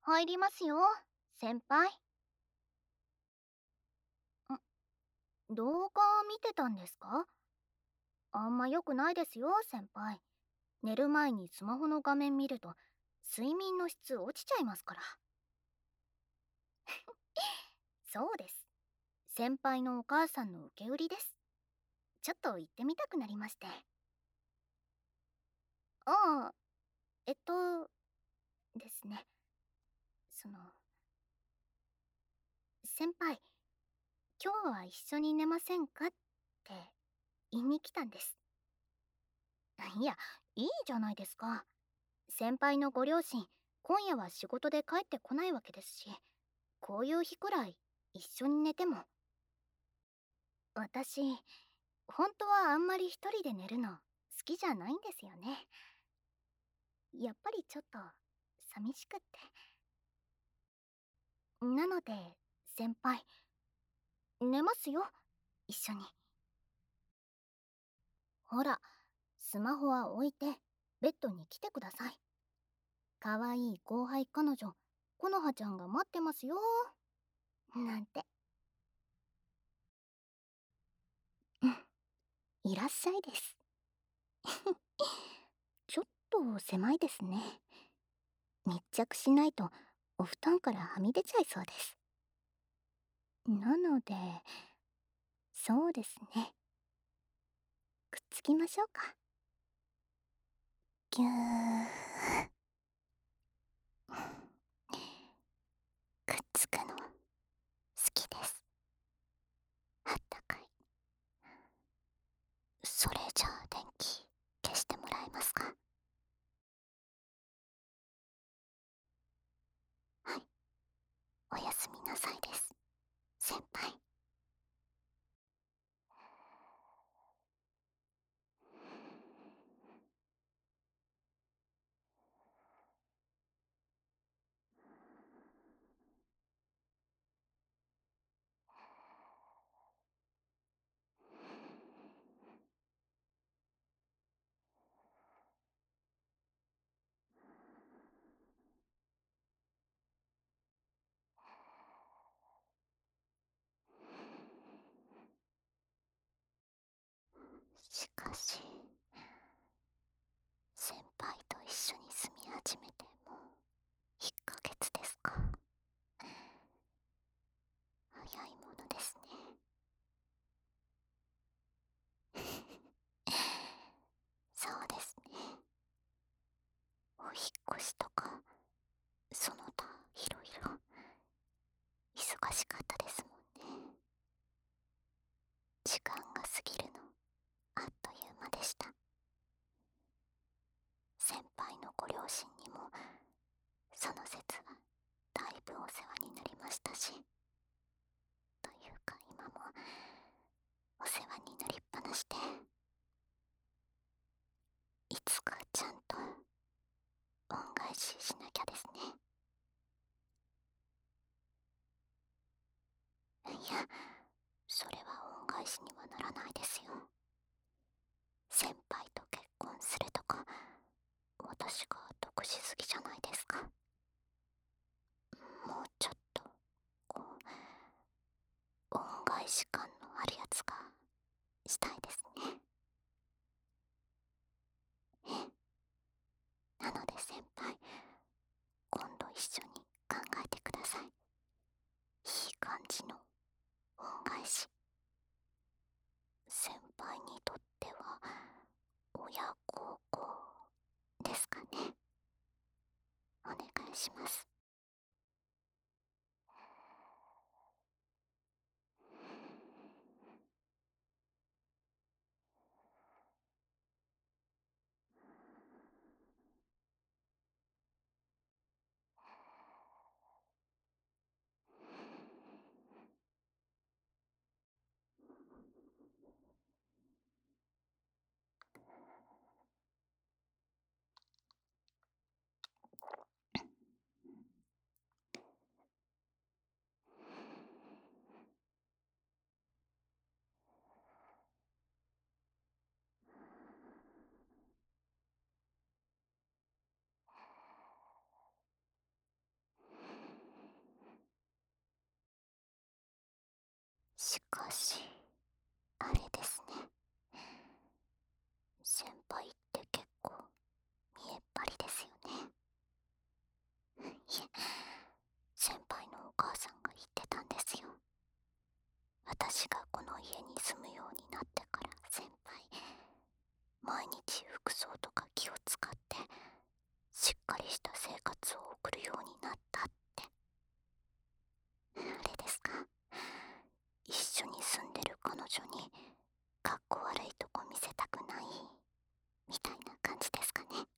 入りますよ、先輩。動画見てたんですか？あんま良くないですよ、先輩。寝る前にスマホの画面見ると、睡眠の質落ちちゃいますから。そうです。先輩のお母さんの受け売りです。ちょっと行ってみたくなりまして。ああ、えっと、ですね。その、先輩、今日は一緒に寝ませんかって言いに来たんです。いや、いいじゃないですか。先輩のご両親、今夜は仕事で帰ってこないわけですし、こういう日くらい一緒に寝ても。私、本当はあんまり一人で寝るの好きじゃないんですよね。やっぱりちょっと寂しくって。なので、先輩、寝ますよ、一緒に。ほら、スマホは置いて、ベッドに来てください。かわいい後輩彼女、コノハちゃんが待ってますよ。なんて。うん、いらっしゃいです。ちょっと狭いですね。密着しないとお布団からはみ出ちゃいそうです。なので、そうですね。くっつきましょうか。ぎゅー。くっつくの好きです。あったかい。それじゃあ電気消してもらえますか？はい。おやすみなさいです、先輩。しかし、先輩と一緒に住み始めてもう1ヶ月ですか。早いものですね。そうですね。お引っ越しとか、その他いろいろ忙しかったですもんね。時間が過ぎるのあっという間でした。先輩のご両親にもその節はだいぶお世話になりましたし、というか今もお世話になりっぱなしで、いつかちゃんと恩返ししなきゃですね。いや、それは恩返しにはならないですよ。先輩と結婚するとか、私が得しすぎじゃないですか。もうちょっと、こう、恩返し感のあるやつがしたいですね。なので先輩、今度一緒に考えてください。いい感じの恩返し。先輩にとっては親孝行ですかね。お願いします。 しかし、あれですね。先輩って結構見えっ張りですよね。いえ、先輩のお母さんが言ってたんですよ。私がこの家に住むようになってから先輩、毎日服装とか気を使ってしっかりした生活を送るようになったって。あれですか、一緒に住んでる彼女にかっこ悪いとこ見せたくないみたいな感じですかね。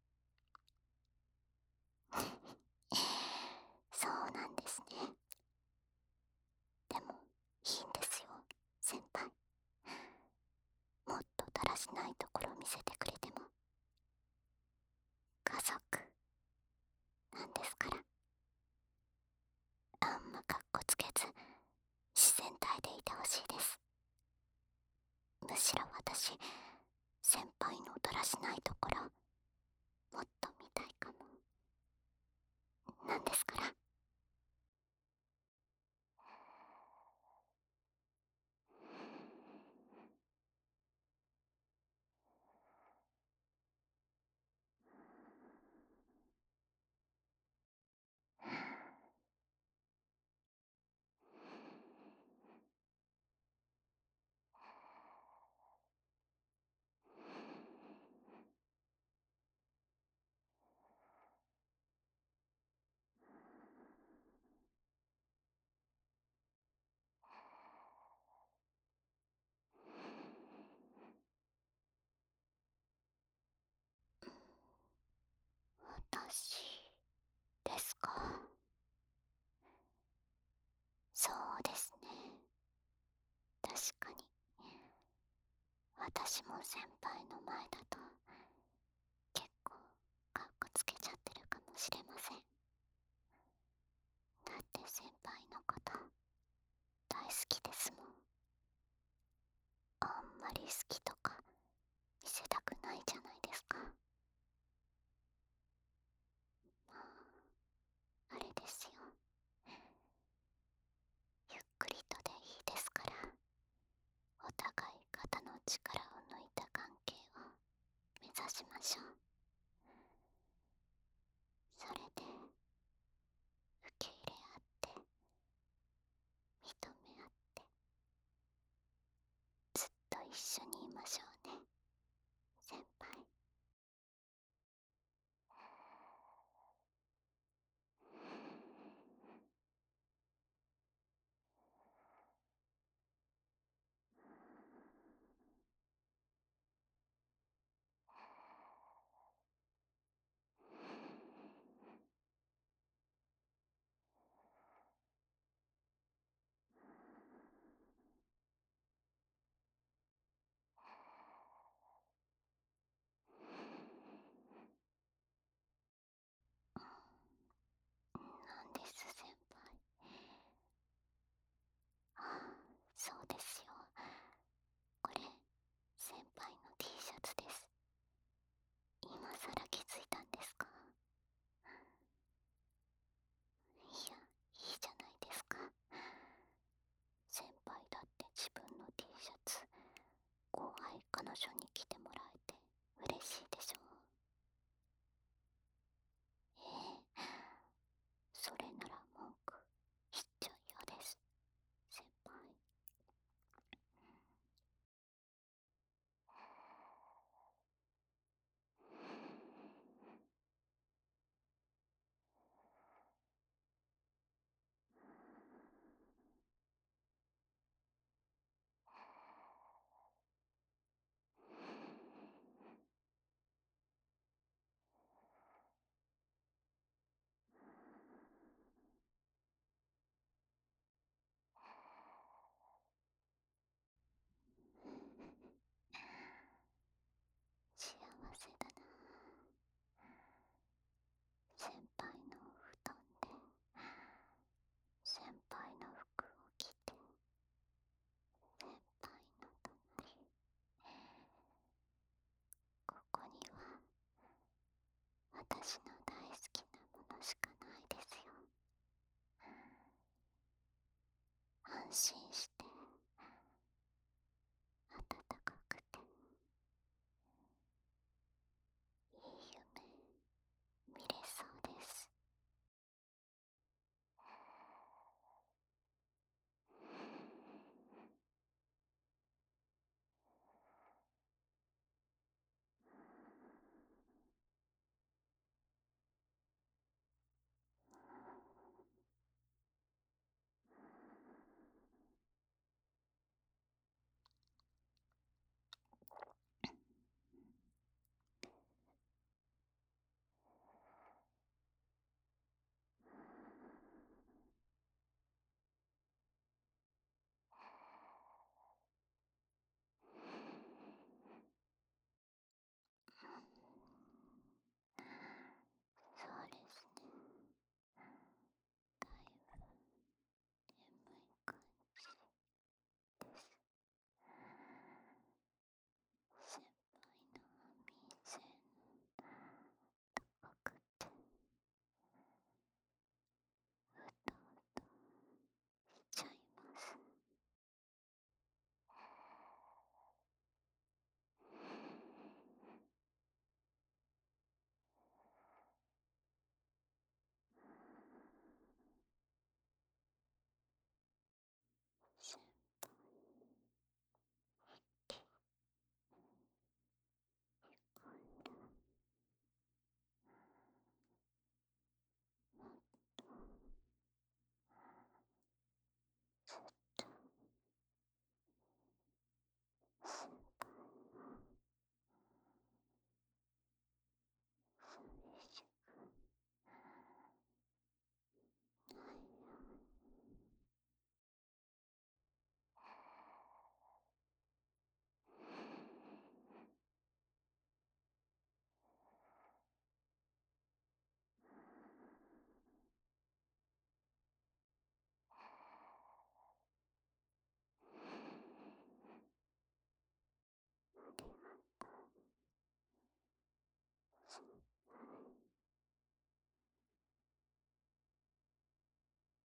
そうなんですね。でもいいんですよ、先輩。もっとだらしないところ見せてくれても家族なんですから。あんまかっこつけず自然体でいてほしいです。むしろ私、先輩のだらしないところもっと見たいかもなんですから。私ですか。そうですね。確かに私も先輩の前だと結構かっこつけちゃってるかもしれません。だって先輩のこと大好きですもん。あんまり好きとか見せたくないじゃないですか。まあ、あれですよ。ゆっくりとでいいですから、お互い肩の力を抜いた関係を目指しましょう。それで受け入れ合って認め合ってずっと一緒にいましょうね、先輩。なんです先輩。ああ、そうですよ。これ先輩の T シャツです。今さら気づいたんですか？いや、いいじゃないですか。先輩だって自分の T シャツ後輩彼女に着てもらえて嬉しいでしょう。ええ、それなら文句言っちゃ嫌です、先輩。幸せだな。先輩のお布団で先輩の服を着て、先輩の隣、ここには私の大好きなものしかないですよ。安心して